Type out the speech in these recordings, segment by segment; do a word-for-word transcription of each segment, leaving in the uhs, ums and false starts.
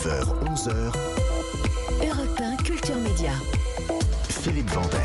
heures, onze heures. Europe un Culture Média. Philippe Vandel.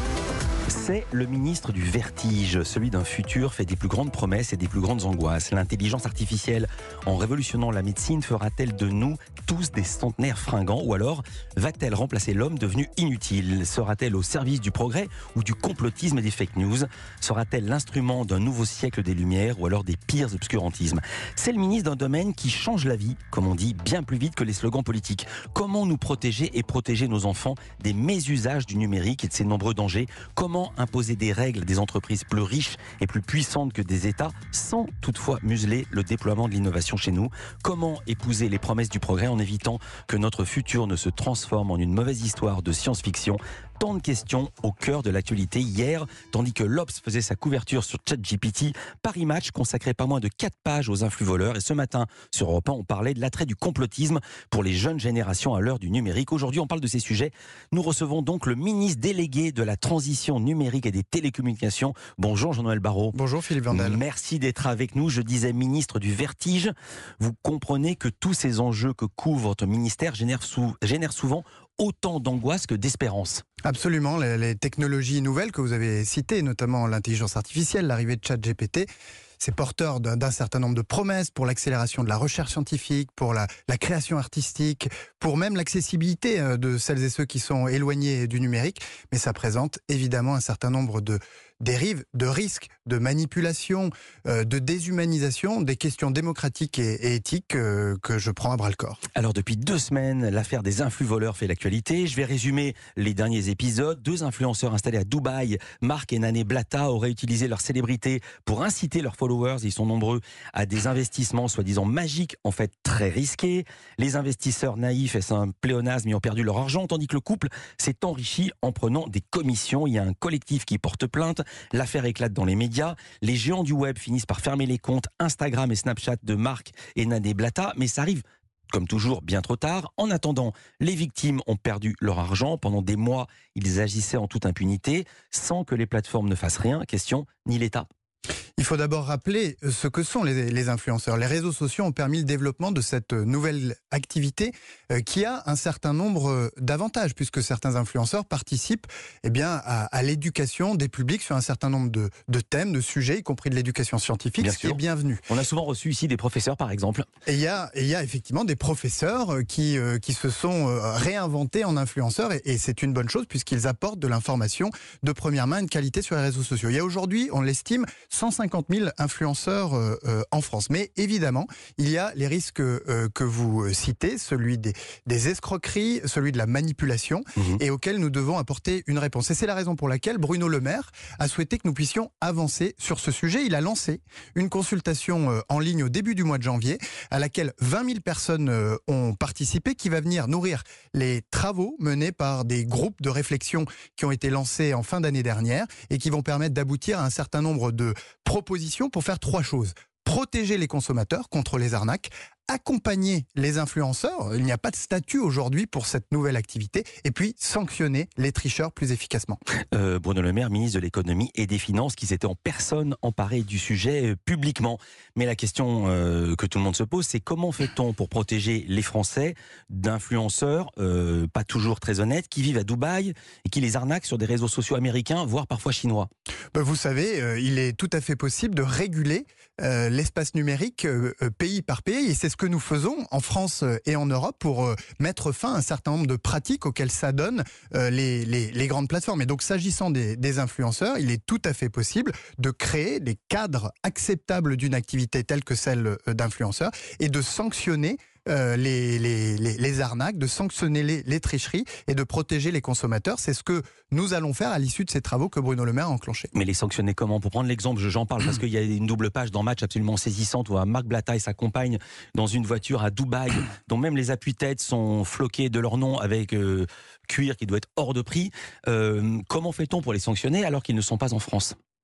C'est le ministre du vertige, celui d'un futur fait des plus grandes promesses et des plus grandes angoisses. L'intelligence artificielle, en révolutionnant la médecine, fera-t-elle de nous tous des centenaires fringants, ou alors va-t-elle remplacer l'homme devenu inutile? Sera-t-elle au service du progrès ou du complotisme et des fake news? Sera-t-elle l'instrument d'un nouveau siècle des Lumières ou alors des pires obscurantismes? C'est le ministre d'un domaine qui change la vie, comme on dit, bien plus vite que les slogans politiques. Comment nous protéger et protéger nos enfants des mésusages du numérique et de ses nombreux dangers? Comment imposer des règles à des entreprises plus riches et plus puissantes que des États sans toutefois museler le déploiement de l'innovation chez nous? Comment épouser les promesses du progrès en évitant que notre futur ne se transforme en une mauvaise histoire de science-fiction? Tant de questions au cœur de l'actualité hier, tandis que l'Obs faisait sa couverture sur ChatGPT, Paris Match consacrait pas moins de quatre pages aux influx voleurs. Et ce matin, sur Europe un, on parlait de l'attrait du complotisme pour les jeunes générations à l'heure du numérique. Aujourd'hui, on parle de ces sujets. Nous recevons donc le ministre délégué de la transition numérique et des télécommunications. Bonjour Jean-Noël Barrot. Bonjour Philippe Vandel. Merci d'être avec nous. Je disais ministre du vertige. Vous comprenez que tous ces enjeux que couvre votre ministère génèrent, sou- génèrent souvent autant d'angoisse que d'espérance. Absolument, les, les technologies nouvelles que vous avez citées, notamment l'intelligence artificielle, l'arrivée de ChatGPT, c'est porteur d'un, d'un certain nombre de promesses pour l'accélération de la recherche scientifique, pour la, la création artistique, pour même l'accessibilité de celles et ceux qui sont éloignés du numérique. Mais ça présente évidemment un certain nombre de dérives, de risques, de manipulation, euh, de déshumanisation, des questions démocratiques et, et éthiques euh, que je prends à bras-le-corps. Alors depuis deux semaines, l'affaire des influx voleurs fait l'actualité. Je vais résumer les derniers épisodes. Deux influenceurs installés à Dubaï, Marc et Nané Blata, auraient utilisé leur célébrité pour inciter leurs followers, ils sont nombreux, à des investissements soi-disant magiques, en fait très risqués. Les investisseurs naïfs et un pléonasme y ont perdu leur argent, tandis que le couple s'est enrichi en prenant des commissions. Il y a un collectif qui porte plainte. L'affaire éclate dans les médias. Les géants du web finissent par fermer les comptes Instagram et Snapchat de Marc et Nané Blata, mais ça arrive comme toujours bien trop tard. En attendant, les victimes ont perdu leur argent. Pendant des mois, ils agissaient en toute impunité, sans que les plateformes ne fassent rien. Question, ni l'État. Il faut d'abord rappeler ce que sont les, les influenceurs. Les réseaux sociaux ont permis le développement de cette nouvelle activité euh, qui a un certain nombre d'avantages, puisque certains influenceurs participent eh bien, à, à l'éducation des publics sur un certain nombre de, de thèmes, de sujets, y compris de l'éducation scientifique, Bien ce sûr. qui est bienvenu. On a souvent reçu ici des professeurs, par exemple. Et il y a, et il y a effectivement des professeurs qui, euh, qui se sont euh, réinventés en influenceurs, et, et c'est une bonne chose, puisqu'ils apportent de l'information de première main, de qualité sur les réseaux sociaux. Il y a aujourd'hui, on l'estime, cent cinquante mille influenceurs euh, euh, en France. Mais évidemment, il y a les risques euh, que vous citez, celui des, des escroqueries, celui de la manipulation, mmh. et auxquels nous devons apporter une réponse. Et c'est la raison pour laquelle Bruno Le Maire a souhaité que nous puissions avancer sur ce sujet. Il a lancé une consultation euh, en ligne au début du mois de janvier, à laquelle vingt mille personnes euh, ont participé, qui va venir nourrir les travaux menés par des groupes de réflexion qui ont été lancés en fin d'année dernière et qui vont permettre d'aboutir à un certain nombre de proposition pour faire trois choses. Protéger les consommateurs contre les arnaques, accompagner les influenceurs, il n'y a pas de statut aujourd'hui pour cette nouvelle activité, et puis sanctionner les tricheurs plus efficacement. Euh, Bruno Le Maire, ministre de l'économie et des finances, qui s'était en personne emparé du sujet euh, publiquement. Mais la question euh, que tout le monde se pose, c'est comment fait-on pour protéger les Français d'influenceurs, euh, pas toujours très honnêtes, qui vivent à Dubaï et qui les arnaquent sur des réseaux sociaux américains, voire parfois chinois? Ben vous savez, euh, il est tout à fait possible de réguler euh, l'espace numérique euh, pays par pays, et c'est ce que nous faisons en France et en Europe pour euh, mettre fin à un certain nombre de pratiques auxquelles s'adonnent euh, les, les, les grandes plateformes. Et donc, s'agissant des, des influenceurs, il est tout à fait possible de créer des cadres acceptables d'une activité telle que celle d'influenceurs et de sanctionner Euh, les, les, les, les arnaques, de sanctionner les, les tricheries et de protéger les consommateurs. C'est ce que nous allons faire à l'issue de ces travaux que Bruno Le Maire a enclenchés. Mais les sanctionner comment? Pour prendre l'exemple, j'en parle parce qu'il y a une double page dans Match absolument saisissante où Marc Blata et sa compagne dans une voiture à Dubaï, dont même les appuis-têtes sont floqués de leur nom avec euh, cuir qui doit être hors de prix. Euh, comment fait-on pour les sanctionner alors qu'ils ne sont pas en France?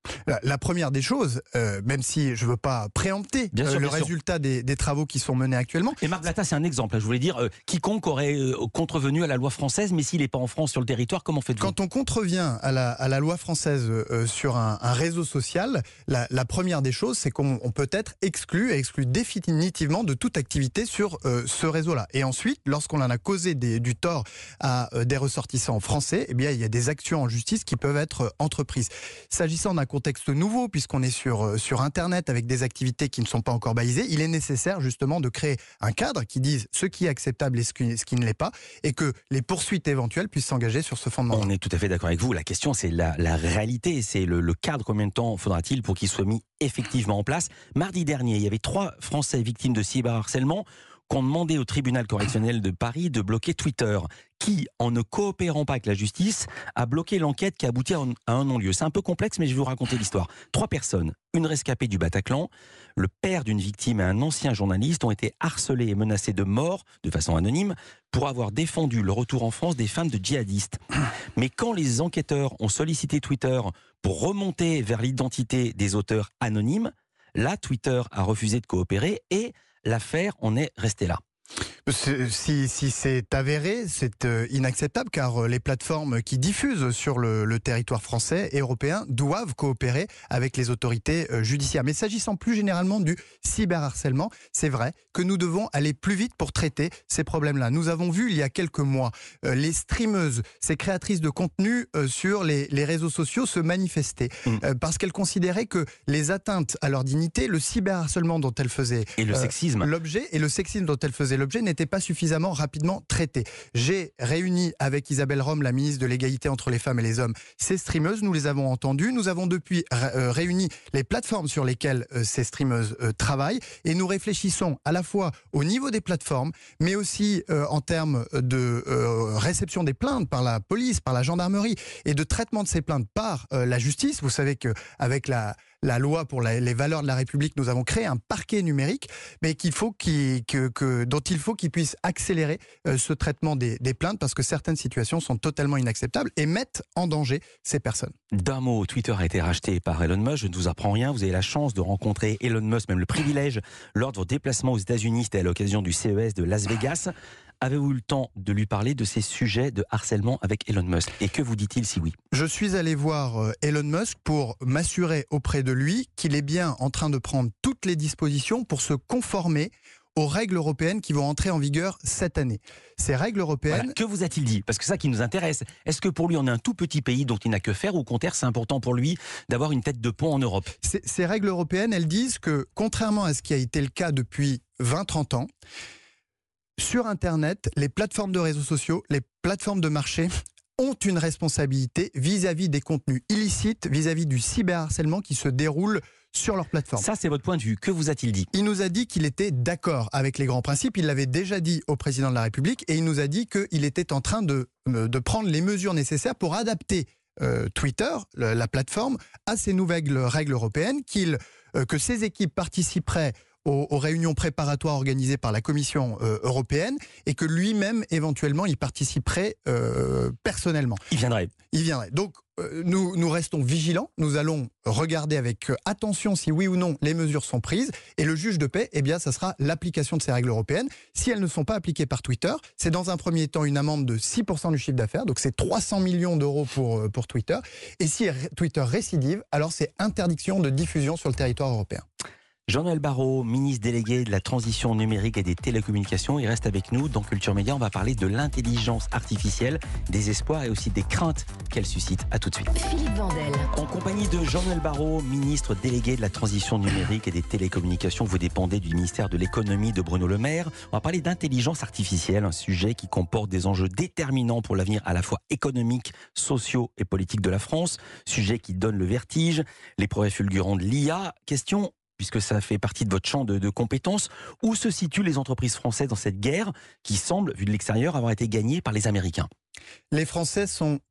La, la première des choses, euh, même si je ne veux pas préempter Bien euh, sûr, le bien sûr. résultat des, des travaux qui sont menés actuellement. Et Marc Blatta, c'est un exemple. Je voulais dire, euh, quiconque aurait euh, contrevenu à la loi française, mais s'il n'est pas en France sur le territoire, comment faites-vous ? Quand on contrevient à la, à la loi française euh, sur un, un réseau social, la, la première des choses, c'est qu'on on peut être exclu et exclu définitivement de toute activité sur euh, ce réseau-là. Et ensuite, lorsqu'on en a causé des, du tort à euh, des ressortissants français, eh bien, il y a des actions en justice qui peuvent être euh, entreprises. S'agissant d'un contexte nouveau, puisqu'on est sur, sur Internet avec des activités qui ne sont pas encore balisées, il est nécessaire justement de créer un cadre qui dise ce qui est acceptable et ce qui, ce qui ne l'est pas, et que les poursuites éventuelles puissent s'engager sur ce fondement. On est tout à fait d'accord avec vous. La question, c'est la, la réalité, c'est le, le cadre. Combien de temps faudra-t-il pour qu'il soit mis effectivement en place ? Mardi dernier, il y avait trois Français victimes de cyberharcèlement qui ont demandé au tribunal correctionnel de Paris de bloquer Twitter, qui, en ne coopérant pas avec la justice, a bloqué l'enquête qui a abouti à un, à un non-lieu. C'est un peu complexe, mais je vais vous raconter l'histoire. Trois personnes, une rescapée du Bataclan, le père d'une victime et un ancien journaliste ont été harcelés et menacés de mort, de façon anonyme, pour avoir défendu le retour en France des femmes de djihadistes. Mais quand les enquêteurs ont sollicité Twitter pour remonter vers l'identité des auteurs anonymes, là, Twitter a refusé de coopérer et l'affaire en est restée là. Si, si c'est avéré, c'est inacceptable car les plateformes qui diffusent sur le, le territoire français et européen doivent coopérer avec les autorités judiciaires. Mais s'agissant plus généralement du cyberharcèlement, c'est vrai que nous devons aller plus vite pour traiter ces problèmes-là. Nous avons vu il y a quelques mois les streameuses, ces créatrices de contenu sur les, les réseaux sociaux se manifester mmh. parce qu'elles considéraient que les atteintes à leur dignité, le cyberharcèlement dont elles faisaient et le euh, sexisme. l'objet et le sexisme dont elles faisaient l'objet n'était pas suffisamment rapidement traité. J'ai réuni avec Isabelle Rome, la ministre de l'égalité entre les femmes et les hommes, ces streameuses, nous les avons entendues, nous avons depuis euh, réuni les plateformes sur lesquelles euh, ces streameuses euh, travaillent et nous réfléchissons à la fois au niveau des plateformes, mais aussi euh, en termes de euh, réception des plaintes par la police, par la gendarmerie et de traitement de ces plaintes par euh, la justice. Vous savez qu'avec la la loi pour la, les valeurs de la République, nous avons créé un parquet numérique, mais qu'il faut qu'il, que, que, dont il faut qu'il puisse accélérer euh, ce traitement des, des plaintes, parce que certaines situations sont totalement inacceptables et mettent en danger ces personnes. D'un mot, Twitter a été racheté par Elon Musk. Je ne vous apprends rien. Vous avez la chance de rencontrer Elon Musk, même le privilège, lors de vos déplacements aux États-Unis. C'était à l'occasion du C E S de Las Vegas. Avez-vous eu le temps de lui parler de ces sujets de harcèlement avec Elon Musk ? Et que vous dit-il si oui ? Je suis allé voir Elon Musk pour m'assurer auprès de lui qu'il est bien en train de prendre toutes les dispositions pour se conformer aux règles européennes qui vont entrer en vigueur cette année. Ces règles européennes... Voilà. Que vous a-t-il dit ? Parce que c'est ça qui nous intéresse. Est-ce que pour lui, on est un tout petit pays dont il n'a que faire, ou au contraire, c'est important pour lui d'avoir une tête de pont en Europe ? Ces, ces règles européennes, elles disent que, contrairement à ce qui a été le cas depuis vingt à trente ans, sur Internet, les plateformes de réseaux sociaux, les plateformes de marché ont une responsabilité vis-à-vis des contenus illicites, vis-à-vis du cyberharcèlement qui se déroule sur leur plateforme. Ça, c'est votre point de vue. Que vous a-t-il dit ? Il nous a dit qu'il était d'accord avec les grands principes. Il l'avait déjà dit au président de la République et il nous a dit qu'il était en train de, de prendre les mesures nécessaires pour adapter euh, Twitter, le, la plateforme, à ces nouvelles règles européennes, qu'il, euh, que ses équipes participeraient Aux, aux réunions préparatoires organisées par la Commission euh, européenne et que lui-même, éventuellement, y participerait euh, personnellement. Il viendrait. Il viendrait. Donc, euh, nous, nous restons vigilants. Nous allons regarder avec euh, attention si oui ou non les mesures sont prises. Et le juge de paix, eh bien, ça sera l'application de ces règles européennes. Si elles ne sont pas appliquées par Twitter, c'est dans un premier temps une amende de six pour cent du chiffre d'affaires. Donc, c'est trois cents millions d'euros pour, euh, pour Twitter. Et si Twitter récidive, alors c'est interdiction de diffusion sur le territoire européen. Jean-Noël Barrot, ministre délégué de la transition numérique et des télécommunications, il reste avec nous dans Culture Média. On va parler de l'intelligence artificielle, des espoirs et aussi des craintes qu'elle suscite. À tout de suite. Philippe Vandel. En compagnie de Jean-Noël Barrot, ministre délégué de la transition numérique et des télécommunications, vous dépendez du ministère de l'économie de Bruno Le Maire. On va parler d'intelligence artificielle, un sujet qui comporte des enjeux déterminants pour l'avenir à la fois économique, sociaux et politique de la France. Sujet qui donne le vertige, les progrès fulgurants de l'I A. Question, puisque ça fait partie de votre champ de, de compétences, où se situent les entreprises françaises dans cette guerre qui semble, vu de l'extérieur, avoir été gagnée par les Américains ? Les Français sont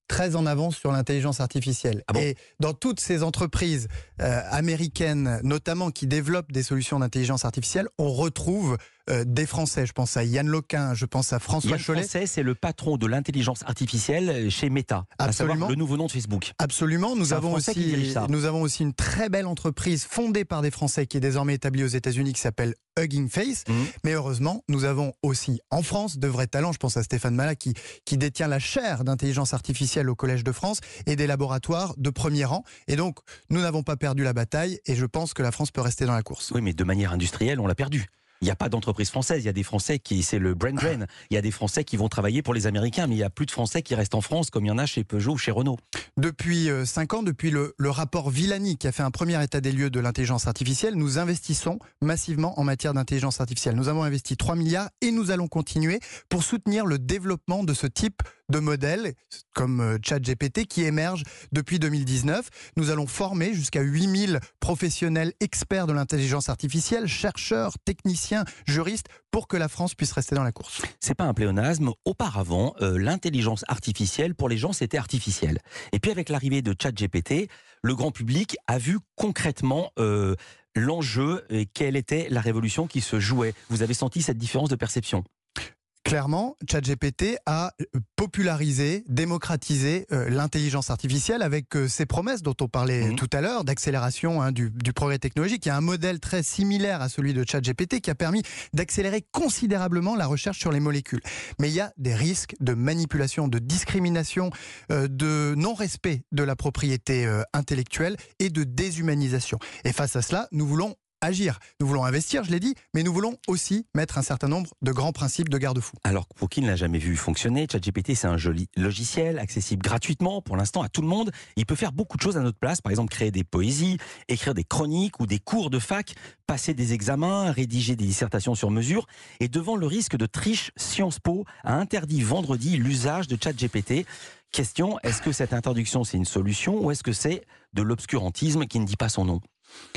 très en avance sur l'intelligence artificielle. Ah bon ? Et dans toutes ces entreprises euh, américaines, notamment qui développent des solutions d'intelligence artificielle, on retrouve euh, des Français. Je pense à Yann Lequin, je pense à François Yann Chollet. Français, c'est le patron de l'intelligence artificielle chez Meta, à Absolument. savoir le nouveau nom de Facebook. Absolument, nous C'est un avons, Français qui dirige aussi, ça. nous avons aussi une très belle entreprise fondée par des Français qui est désormais établie aux États-Unis qui s'appelle Hugging Face. Mmh. Mais heureusement, nous avons aussi en France de vrais talents. Je pense à Stéphane Mallat qui, qui détient la chaire d'intelligence artificielle au Collège de France et des laboratoires de premier rang. Et donc, nous n'avons pas perdu la bataille et je pense que la France peut rester dans la course. Oui, mais de manière industrielle, on l'a perdu. Il n'y a pas d'entreprise française, il y a des Français qui, c'est le brain drain. Il y a des Français qui vont travailler pour les Américains, mais il n'y a plus de Français qui restent en France comme il y en a chez Peugeot ou chez Renault. Depuis euh, cinq ans, depuis le, le rapport Villani qui a fait un premier état des lieux de l'intelligence artificielle, nous investissons massivement en matière d'intelligence artificielle. Nous avons investi trois milliards et nous allons continuer pour soutenir le développement de ce type de modèles comme euh, ChatGPT qui émerge depuis deux mille dix-neuf. Nous allons former jusqu'à huit mille professionnels experts de l'intelligence artificielle, chercheurs, techniciens, juristes, pour que la France puisse rester dans la course. C'est pas un pléonasme. Auparavant, euh, l'intelligence artificielle, pour les gens, c'était artificiel. Et puis avec l'arrivée de ChatGPT, le grand public a vu concrètement euh, l'enjeu et quelle était la révolution qui se jouait. Vous avez senti cette différence de perception ? Clairement, ChatGPT a popularisé, démocratisé euh, l'intelligence artificielle avec euh, ses promesses dont on parlait Mmh. tout à l'heure, d'accélération hein, du, du progrès technologique. Il y a un modèle très similaire à celui de ChatGPT qui a permis d'accélérer considérablement la recherche sur les molécules. Mais il y a des risques de manipulation, de discrimination, euh, de non-respect de la propriété euh, intellectuelle et de déshumanisation. Et face à cela, nous voulons agir. Nous voulons investir, je l'ai dit, mais nous voulons aussi mettre un certain nombre de grands principes de garde-fous. Alors, pour qui ne l'a jamais vu fonctionner, ChatGPT, c'est un joli logiciel accessible gratuitement pour l'instant à tout le monde. Il peut faire beaucoup de choses à notre place, par exemple créer des poésies, écrire des chroniques ou des cours de fac, passer des examens, rédiger des dissertations sur mesure. Et devant le risque de triche, Sciences Po a interdit vendredi l'usage de ChatGPT. Question, est-ce que cette interdiction, c'est une solution ou est-ce que c'est de l'obscurantisme qui ne dit pas son nom ?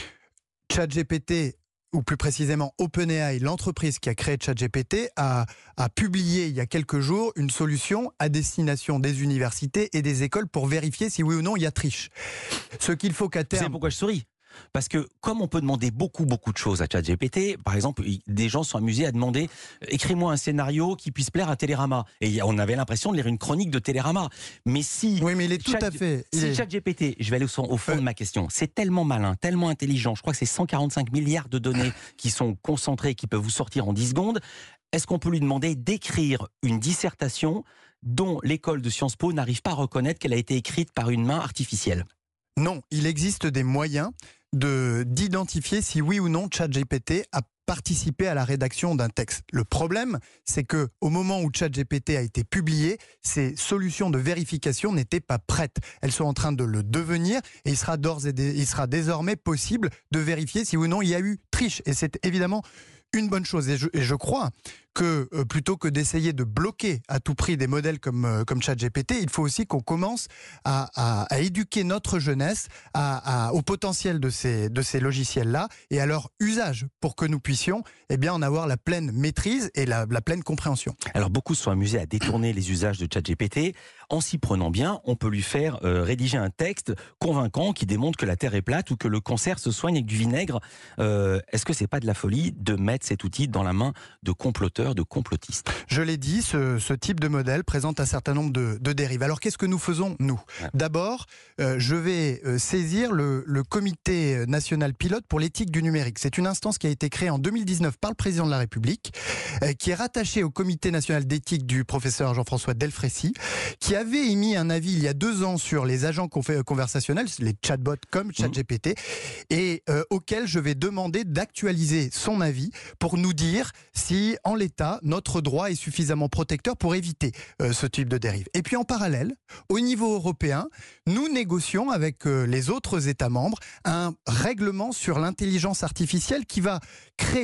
ChatGPT, ou plus précisément OpenAI, l'entreprise qui a créé ChatGPT, a, a publié il y a quelques jours une solution à destination des universités et des écoles pour vérifier si oui ou non il y a triche. Ce qu'il faut qu'à Vous savez terme... pourquoi je souris ? Parce que comme on peut demander beaucoup, beaucoup de choses à ChatGPT, par exemple, des gens sont amusés à demander « écris-moi un scénario qui puisse plaire à Télérama ». Et on avait l'impression de lire une chronique de Télérama. Mais si... Oui, mais il est tout Chat, à fait... il Si est... ChatGPT, je vais aller au, au fond euh, de ma question, c'est tellement malin, tellement intelligent, je crois que c'est cent quarante-cinq milliards de données qui sont concentrées, qui peuvent vous sortir en dix secondes, est-ce qu'on peut lui demander d'écrire une dissertation dont l'école de Sciences Po n'arrive pas à reconnaître qu'elle a été écrite par une main artificielle ? Non, il existe des moyens de d'identifier si oui ou non ChatGPT a participé à la rédaction d'un texte. Le problème, c'est que au moment où ChatGPT a été publié, ces solutions de vérification n'étaient pas prêtes. Elles sont en train de le devenir et il sera, d'ores et dé... il sera désormais possible de vérifier si oui ou non il y a eu triche. Et c'est évidemment une bonne chose. Et je, et je crois que euh, plutôt que d'essayer de bloquer à tout prix des modèles comme, euh, comme ChatGPT, il faut aussi qu'on commence à, à, à éduquer notre jeunesse à, à, au potentiel de ces, de ces logiciels-là et à leur usage pour que nous puissions eh bien, en avoir la pleine maîtrise et la, la pleine compréhension. Alors beaucoup se sont amusés à détourner les usages de ChatGPT. En s'y prenant bien, on peut lui faire euh, rédiger un texte convaincant qui démontre que la Terre est plate ou que le cancer se soigne avec du vinaigre. Euh, est-ce que c'est pas de la folie de mettre cet outil dans la main de comploteurs, de complotistes ? Je l'ai dit, ce, ce type de modèle présente un certain nombre de, de dérives. Alors qu'est-ce que nous faisons, nous ? Ouais. D'abord, euh, je vais euh, saisir le, le comité national pilote pour l'éthique du numérique. C'est une instance qui a été créée en deux mille dix-neuf par le président de la République, euh, qui est rattachée au comité national d'éthique du professeur Jean-François Delfrécy, qui avait émis un avis il y a deux ans sur les agents conversationnels, les chatbots comme ChatGPT, mmh. et euh, auquel je vais demander d'actualiser son avis pour nous dire si, en l'état, notre droit est suffisamment protecteur pour éviter euh, ce type de dérive. Et puis en parallèle, au niveau européen, nous négocions avec euh, les autres États membres un règlement sur l'intelligence artificielle qui va créer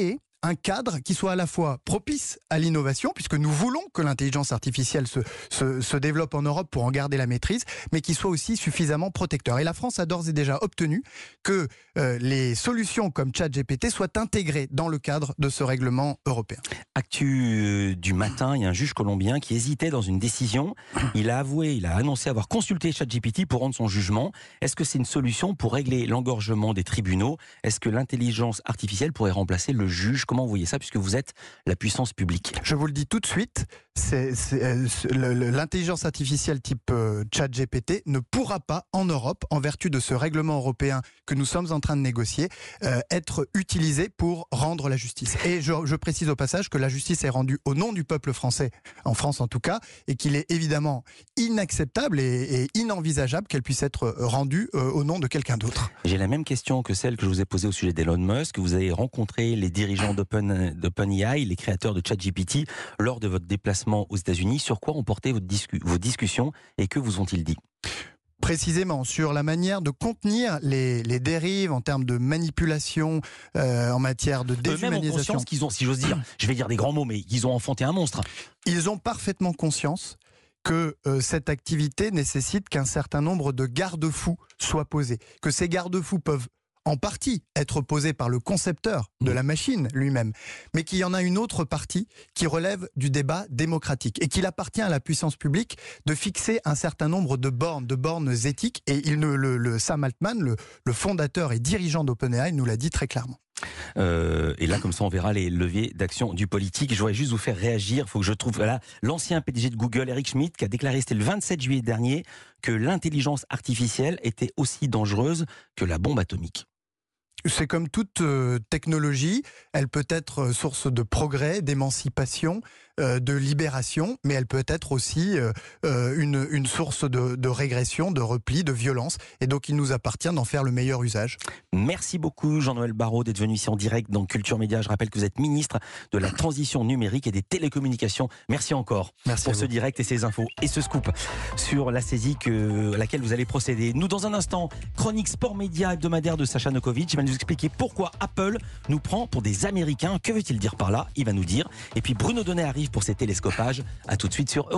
un cadre qui soit à la fois propice à l'innovation, puisque nous voulons que l'intelligence artificielle se, se, se développe en Europe pour en garder la maîtrise, mais qui soit aussi suffisamment protecteur. Et la France a d'ores et déjà obtenu que euh, les solutions comme ChatGPT soient intégrées dans le cadre de ce règlement européen. Actu du matin, il y a un juge colombien qui hésitait dans une décision. Il a avoué, il a annoncé avoir consulté ChatGPT pour rendre son jugement. Est-ce que c'est une solution pour régler l'engorgement des tribunaux? Est-ce que l'intelligence artificielle pourrait remplacer le juge? Comment vous voyez ça, puisque vous êtes la puissance publique? Je vous le dis tout de suite, c'est, c'est, euh, le, le, l'intelligence artificielle type euh, ChatGPT ne pourra pas en Europe, en vertu de ce règlement européen que nous sommes en train de négocier, euh, être utilisée pour rendre la justice. Et je, je précise au passage que la justice est rendue au nom du peuple français, en France en tout cas, et qu'il est évidemment inacceptable et, et inenvisageable qu'elle puisse être rendue euh, au nom de quelqu'un d'autre. J'ai la même question que celle que je vous ai posée au sujet d'Elon Musk. Vous avez rencontré les dirigeants d'Open, d'OpenAI, les créateurs de ChatGPT, lors de votre déplacement aux États-Unis. Sur quoi ont porté votre discu- vos discussions et que vous ont-ils dit ? Précisément sur la manière de contenir les, les dérives en termes de manipulation, euh, en matière de déshumanisation. Eux-mêmes ont conscience qu'ils ont, si j'ose dire, je vais dire des grands mots, mais qu'ils ont enfanté un monstre. Ils ont parfaitement conscience que euh, cette activité nécessite qu'un certain nombre de garde-fous soient posés, que ces garde-fous peuvent en partie être posés par le concepteur de la machine lui-même, mais qu'il y en a une autre partie qui relève du débat démocratique et qu'il appartient à la puissance publique de fixer un certain nombre de bornes, de bornes éthiques. Et il ne, le, le Sam Altman, le, le fondateur et dirigeant d'OpenAI, nous l'a dit très clairement. Euh, et là, comme ça, on verra les leviers d'action du politique. Je voudrais juste vous faire réagir. Il faut que je trouve là l'ancien P D G de Google, Eric Schmidt, qui a déclaré, c'était le vingt-sept juillet dernier, que l'intelligence artificielle était aussi dangereuse que la bombe atomique. C'est comme toute euh, technologie, elle peut être source de progrès, d'émancipation, euh, de libération, mais elle peut être aussi euh, euh, une, une source de, de régression, de repli, de violence. Et donc il nous appartient d'en faire le meilleur usage. Merci beaucoup Jean-Noël Barrot d'être venu ici en direct dans Culture Média. Je rappelle que vous êtes ministre de la Transition numérique et des télécommunications. Merci encore Merci pour ce direct et ces infos et ce scoop sur la saisie que, à laquelle vous allez procéder. Nous, dans un instant, chronique sport média hebdomadaire de Sacha Nokovic. Il va nous expliquer pourquoi Apple nous prend pour des Américains. Que veut-il dire par là? Il va nous dire. Et puis Bruno Donnet arrive pour ses télescopages. À tout de suite sur